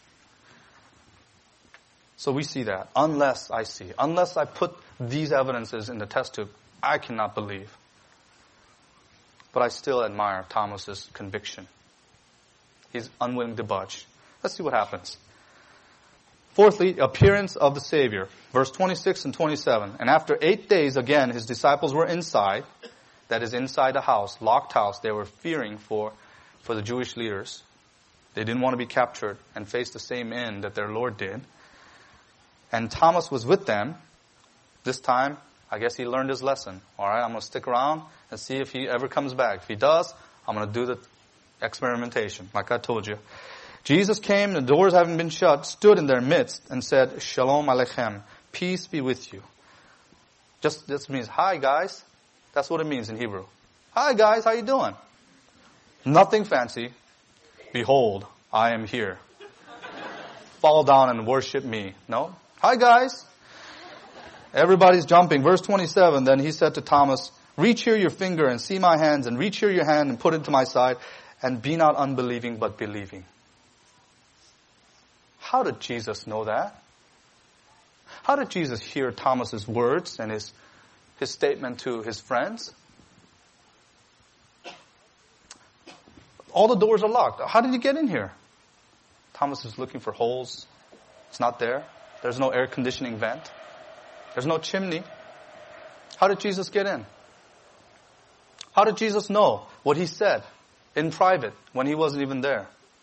So we see that. Unless I see, unless I put these evidences in the test tube, I cannot believe. But I still admire Thomas's conviction. He's unwilling to budge. Let's see what happens. Fourthly, appearance of the Savior. Verse twenty-six and twenty-seven. And after eight days, again, his disciples were inside. That is, inside the house, locked house. They were fearing for, for the Jewish leaders. They didn't want to be captured and face the same end that their Lord did. And Thomas was with them. This time, I guess he learned his lesson. All right, I'm going to stick around and see if he ever comes back. If he does, I'm going to do the experimentation, like I told you. Jesus came, the doors having been shut, stood in their midst and said, Shalom Aleichem, peace be with you. Just, this means, hi guys. That's what it means in Hebrew. Hi guys, how you doing? Nothing fancy. Behold, I am here. Fall down and worship me. No? Hi guys. Everybody's jumping. Verse twenty-seven, then he said to Thomas, reach here your finger and see my hands, and reach here your hand and put it to my side, and be not unbelieving but believing. How did Jesus know that? How did Jesus hear Thomas's words and his, his statement to his friends? All the doors are locked. How did he get in here? Thomas is looking for holes. It's not there. There's no air conditioning vent. There's no chimney. How did Jesus get in? How did Jesus know what he said in private when he wasn't even there?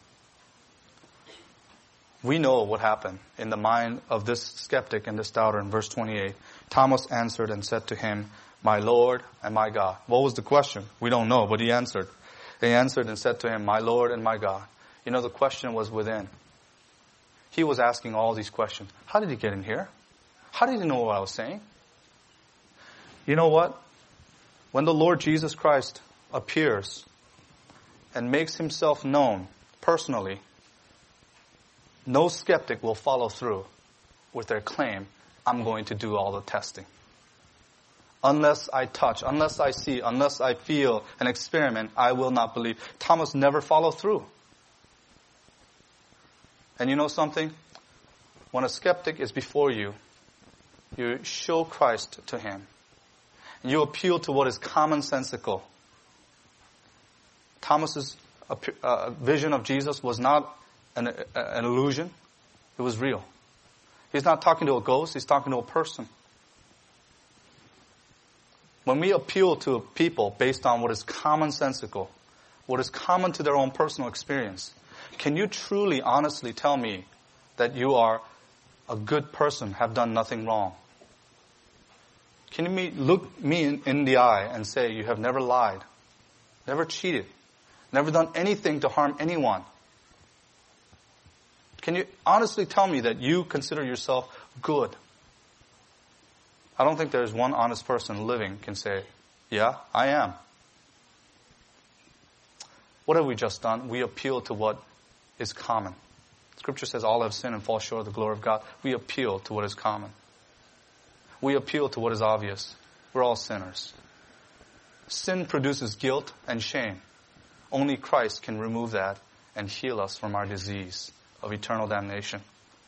We know what happened in the mind of this skeptic and this doubter in verse twenty-eight. Thomas answered and said to him, my Lord and my God. What was the question? We don't know, but he answered. He answered and said to him, my Lord and my God. You know, the question was within. He was asking all these questions. How did he get in here? How did he know what I was saying? You know what? When the Lord Jesus Christ appears and makes himself known personally, no skeptic will follow through with their claim, I'm going to do all the testing. Unless I touch, unless I see, unless I feel and experiment, I will not believe. Thomas never followed through. And you know something? When a skeptic is before you, you show Christ to him. You appeal to what is commonsensical. Thomas's uh, vision of Jesus was not an, an illusion. It was real. He's not talking to a ghost. He's talking to a person. When we appeal to people based on what is commonsensical, what is common to their own personal experience, can you truly, honestly tell me that you are a good person, have done nothing wrong? Can you me, look me in, in the eye and say you have never lied, never cheated, never done anything to harm anyone? Can you honestly tell me that you consider yourself good? I don't think there's one honest person living can say, yeah, I am. What have we just done? We appeal to what is common. Scripture says all have sinned and fall short of the glory of God. We appeal to what is common. We appeal to what is obvious. We're all sinners. Sin produces guilt and shame. Only Christ can remove that and heal us from our disease of eternal damnation.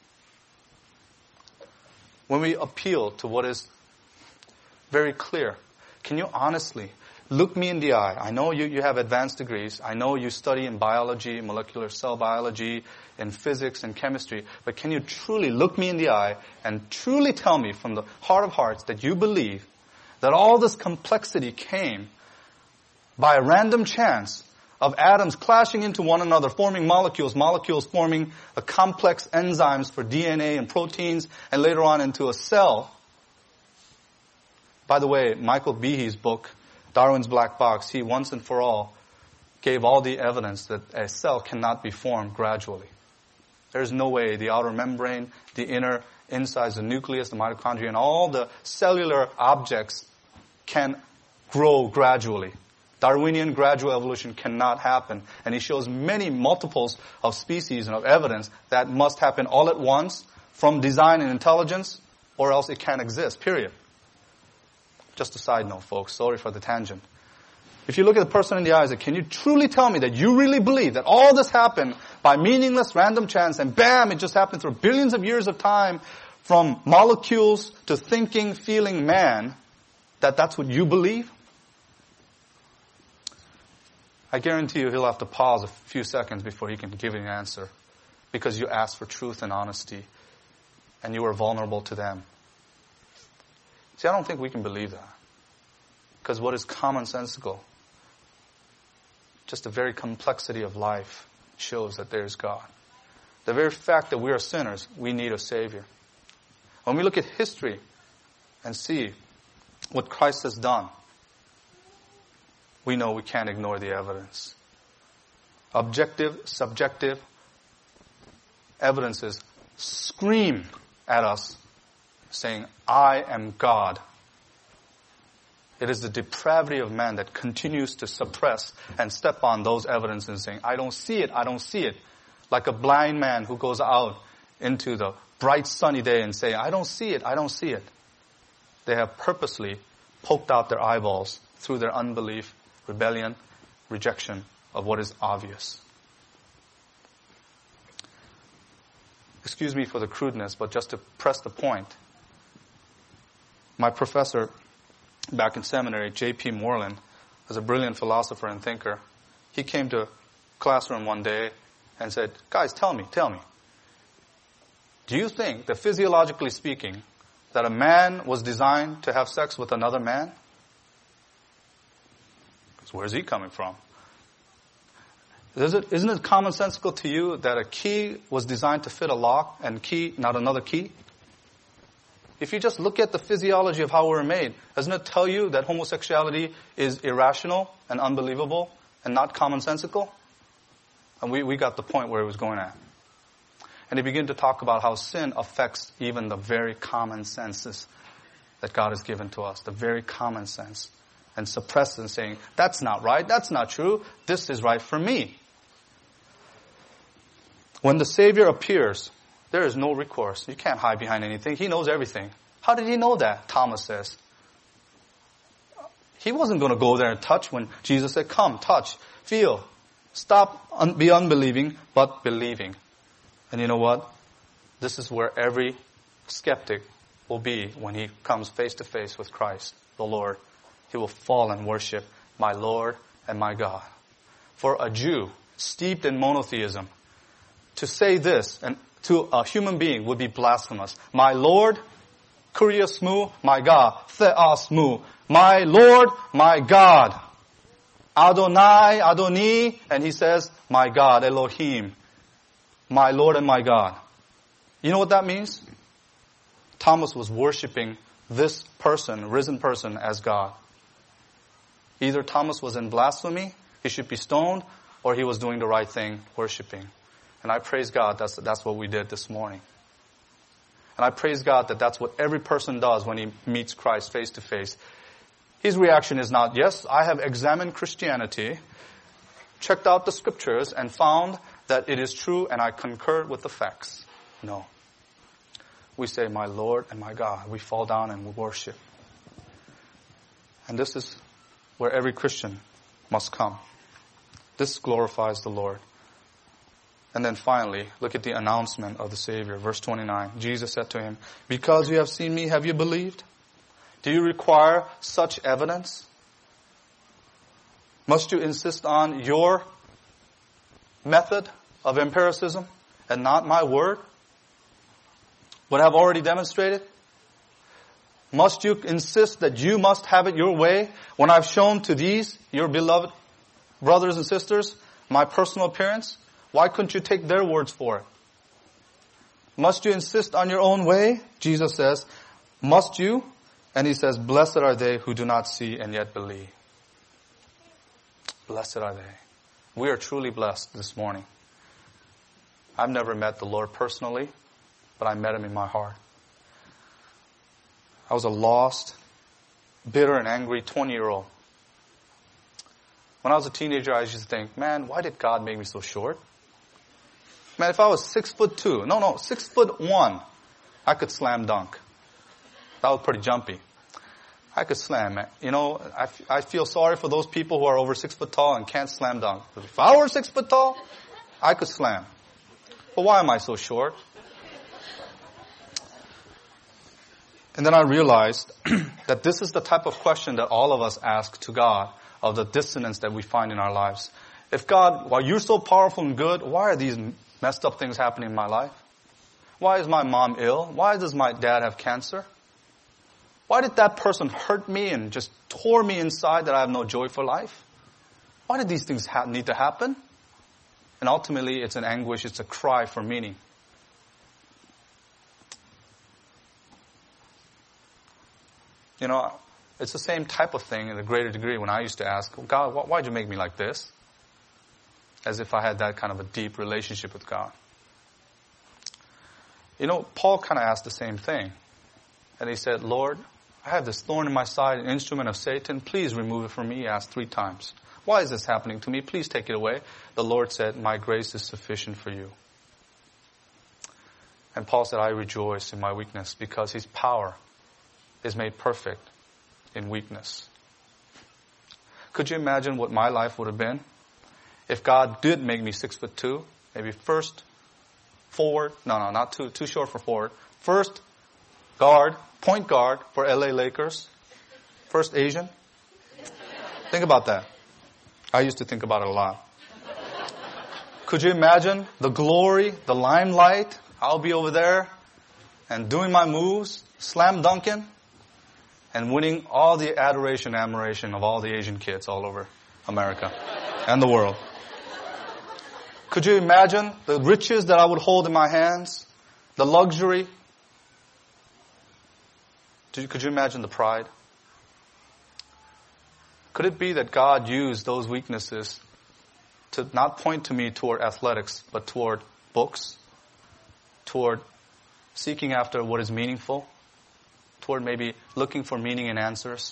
When we appeal to what is very clear, can you honestly look me in the eye? I know you, you have advanced degrees. I know you study in biology, molecular cell biology, in physics and chemistry. But can you truly look me in the eye and truly tell me from the heart of hearts that you believe that all this complexity came by a random chance of atoms clashing into one another, forming molecules, molecules forming a complex enzymes for D N A and proteins, and later on into a cell? By the way, Michael Behe's book, Darwin's Black Box, he once and for all gave all the evidence that a cell cannot be formed gradually. There's no way the outer membrane, the inner insides, the nucleus, the mitochondria, and all the cellular objects can grow gradually. Darwinian gradual evolution cannot happen. And he shows many multiples of species and of evidence that must happen all at once from design and intelligence, or else it can't exist, period. Just a side note, folks. Sorry for the tangent. If you look at the person in the eyes, can you truly tell me that you really believe that all this happened by meaningless random chance and bam, it just happened through billions of years of time from molecules to thinking, feeling man, that that's what you believe? I guarantee you he'll have to pause a few seconds before he can give you an answer because you asked for truth and honesty and you were vulnerable to them. See, I don't think we can believe that. Because what is commonsensical, just the very complexity of life, shows that there is God. The very fact that we are sinners, we need a Savior. When we look at history and see what Christ has done, we know we can't ignore the evidence. Objective, subjective, evidences scream at us saying, I am God. It is the depravity of man that continues to suppress and step on those evidences saying, I don't see it, I don't see it. Like a blind man who goes out into the bright sunny day and say, I don't see it, I don't see it. They have purposely poked out their eyeballs through their unbelief, rebellion, rejection of what is obvious. Excuse me for the crudeness, but just to press the point. My professor back in seminary, J P Moreland, was a brilliant philosopher and thinker. He came to classroom one day and said, guys, tell me, tell me. Do you think that physiologically speaking, that a man was designed to have sex with another man? Because where's he coming from? Is it, isn't it commonsensical to you that a key was designed to fit a lock and key, not another key? If you just look at the physiology of how we're made, doesn't it tell you that homosexuality is irrational and unbelievable and not commonsensical? And we, we got the point where it was going at. And he began to talk about how sin affects even the very common senses that God has given to us, the very common sense, and suppresses and saying, that's not right, that's not true, this is right for me. When the Savior appears, there is no recourse. You can't hide behind anything. He knows everything. How did he know that? Thomas says. He wasn't going to go there and touch when Jesus said, come, touch, feel. Stop, un- be unbelieving, but believing. And you know what? This is where every skeptic will be when he comes face to face with Christ, the Lord. He will fall and worship my Lord and my God. For a Jew steeped in monotheism, to say this and to a human being would be blasphemous. My Lord, Kurios mu, my God, Theos mu, my Lord, my God. Adonai, Adoni, and he says, my God, Elohim, my Lord and my God. You know what that means? Thomas was worshiping this person, risen person, as God. Either Thomas was in blasphemy, he should be stoned, or he was doing the right thing, worshiping. And I praise God that's, that's what we did this morning. And I praise God that that's what every person does when he meets Christ face to face. His reaction is not, yes, I have examined Christianity, checked out the scriptures, and found that it is true, and I concur with the facts. No. We say, my Lord and my God. We fall down and we worship. And this is where every Christian must come. This glorifies the Lord. And then finally, look at the announcement of the Savior. Verse twenty-nine. Jesus said to him, because you have seen me, have you believed? Do you require such evidence? Must you insist on your method of empiricism and not my word? What I've already demonstrated? Must you insist that you must have it your way when I've shown to these, your beloved brothers and sisters, my personal appearance? Why couldn't you take their words for it? Must you insist on your own way? Jesus says, must you? And he says, blessed are they who do not see and yet believe. Blessed are they. We are truly blessed this morning. I've never met the Lord personally, but I met him in my heart. I was a lost, bitter and angry twenty-year-old. When I was a teenager, I used to think, man, why did God make me so short? Man, if I was six foot two, no, no, six foot one, I could slam dunk. That was pretty jumpy. I could slam, man. You know, I, f- I feel sorry for those people who are over six foot tall and can't slam dunk. If I were six foot tall, I could slam. But why am I so short? And then I realized that this is the type of question that all of us ask to God, of the dissonance that we find in our lives. If God, while you're so powerful and good, why are these messed up things happening in my life? Why is my mom ill? Why does my dad have cancer? Why did that person hurt me and just tore me inside that I have no joy for life? Why did these things ha- need to happen? And ultimately, it's an anguish, it's a cry for meaning. You know, it's the same type of thing in a greater degree when I used to ask, God, why'd you make me like this? As if I had that kind of a deep relationship with God. You know, Paul kind of asked the same thing. And he said, Lord, I have this thorn in my side, an instrument of Satan. Please remove it from me. He asked three times. Why is this happening to me? Please take it away. The Lord said, my grace is sufficient for you. And Paul said, I rejoice in my weakness because his power is made perfect in weakness. Could you imagine what my life would have been if God did make me six foot two, maybe first forward, no, no, not too, too short for forward, first guard, point guard for L A Lakers, first Asian? Think about that. I used to think about it a lot. Could you imagine the glory, the limelight? I'll be over there and doing my moves, slam dunking, and winning all the adoration and admiration of all the Asian kids all over America and the world. Could you imagine the riches that I would hold in my hands? The luxury? Could you imagine the pride? Could it be that God used those weaknesses to not point to me toward athletics, but toward books, toward seeking after what is meaningful, toward maybe looking for meaning and answers?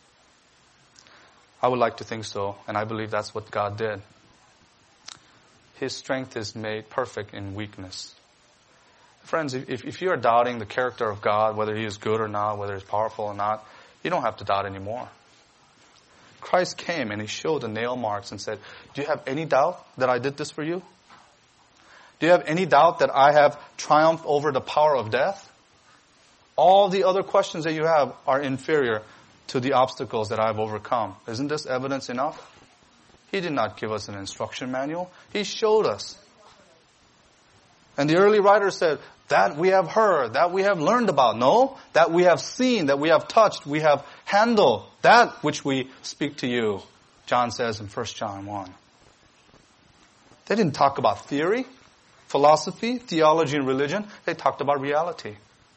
I would like to think so, and I believe that's what God did. His strength is made perfect in weakness. Friends, if, if you are doubting the character of God, whether He is good or not, whether He's powerful or not, you don't have to doubt anymore. Christ came and He showed the nail marks and said, do you have any doubt that I did this for you? Do you have any doubt that I have triumphed over the power of death? All the other questions that you have are inferior to the obstacles that I've overcome. Isn't this evidence enough? He did not give us an instruction manual. He showed us. And the early writers said, that we have heard, that we have learned about. No, that we have seen, that we have touched, we have handled, that which we speak to you, John says in First John one. They didn't talk about theory, philosophy, theology, and religion. They talked about reality.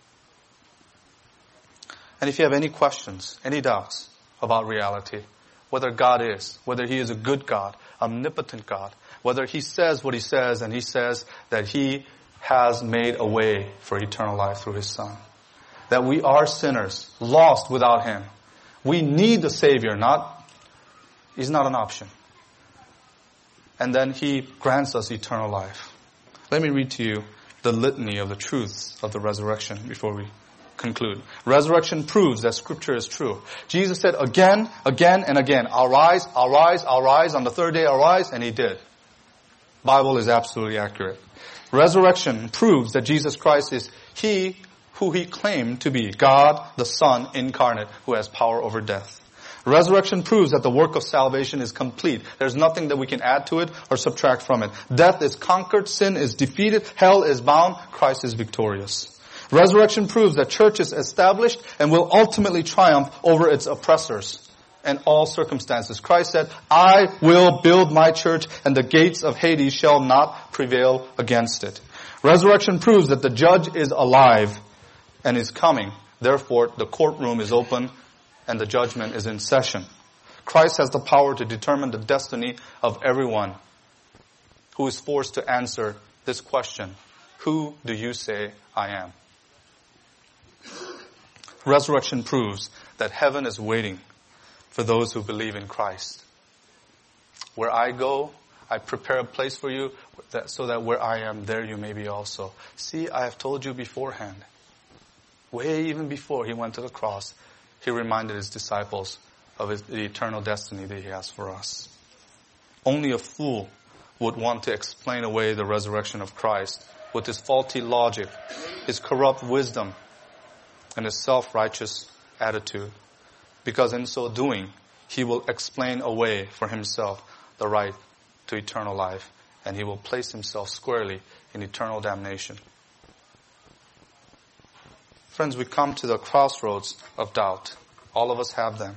And if you have any questions, any doubts about reality, whether God is, whether He is a good God, omnipotent God, whether He says what He says and He says that He has made a way for eternal life through His Son. That we are sinners, lost without Him. We need the Savior, not, He's not an option. And then He grants us eternal life. Let me read to you the litany of the truths of the resurrection before we conclude. Resurrection proves that Scripture is true. Jesus said again, again, and again, I'll rise, I'll rise, I'll rise. On the third day I'll rise, and He did. Bible is absolutely accurate. Resurrection proves that Jesus Christ is He who He claimed to be, God the Son incarnate, who has power over death. Resurrection proves that the work of salvation is complete. There's nothing that we can add to it or subtract from it. Death is conquered, sin is defeated, hell is bound, Christ is victorious. Resurrection proves that church is established and will ultimately triumph over its oppressors and all circumstances. Christ said, I will build my church and the gates of Hades shall not prevail against it. Resurrection proves that the judge is alive and is coming. Therefore, the courtroom is open and the judgment is in session. Christ has the power to determine the destiny of everyone who is forced to answer this question. Who do you say I am? Resurrection proves that heaven is waiting for those who believe in Christ. Where I go, I prepare a place for you so that where I am, there you may be also. See, I have told you beforehand. Way even before He went to the cross, He reminded His disciples of his, the eternal destiny that He has for us. Only a fool would want to explain away the resurrection of Christ with his faulty logic, his corrupt wisdom, and his self-righteous attitude. Because in so doing, he will explain away for himself the right to eternal life, and he will place himself squarely in eternal damnation. Friends, we come to the crossroads of doubt. All of us have them.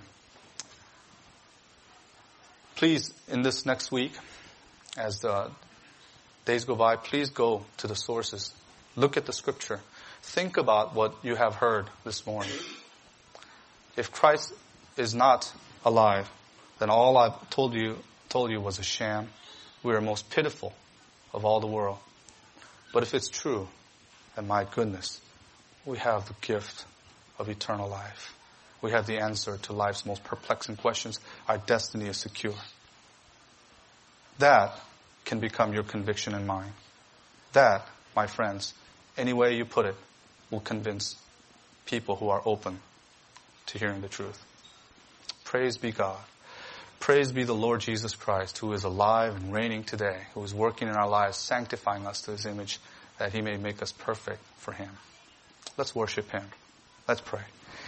Please, in this next week, as the days go by, please go to the sources. Look at the Scripture. Think about what you have heard this morning. If Christ is not alive, then all I've told you told you was a sham. We are most pitiful of all the world. But if it's true, And my goodness, we have the gift of eternal life. We have the answer to life's most perplexing questions. Our destiny is secure. That can become your conviction and mine. That, my friends, any way you put it, will convince people who are open to hearing the truth. Praise be God. Praise be the Lord Jesus Christ, who is alive and reigning today, who is working in our lives, sanctifying us to His image, that He may make us perfect for Him. Let's worship Him. Let's pray.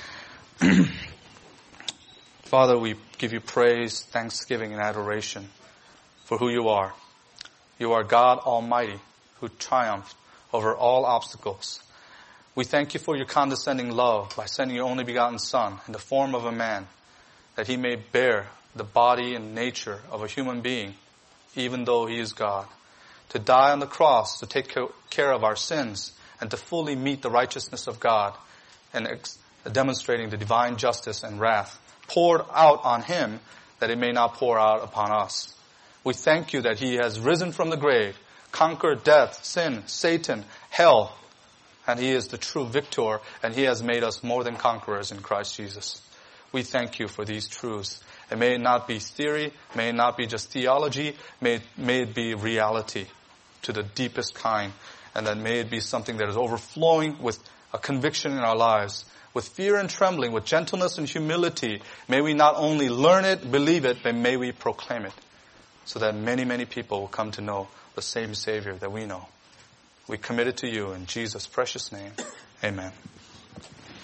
Father, we give you praise, thanksgiving, and adoration for who you are. You are God Almighty, who triumphed over all obstacles. We thank you for your condescending love by sending your only begotten Son in the form of a man, that He may bear the body and nature of a human being, even though He is God, to die on the cross, to take care of our sins, and to fully meet the righteousness of God, and ex- demonstrating the divine justice and wrath poured out on Him, that it may not pour out upon us. We thank you that He has risen from the grave, conquered death, sin, Satan, hell, and He is the true victor, and He has made us more than conquerors in Christ Jesus. We thank you for these truths. And may it not be theory, may it not be just theology, may it, may it be reality to the deepest kind, and that may it be something that is overflowing with a conviction in our lives, with fear and trembling, with gentleness and humility. May we not only learn it, believe it, but may we proclaim it, so that many, many people will come to know the same Savior that we know. We commit it to you in Jesus' precious name. Amen.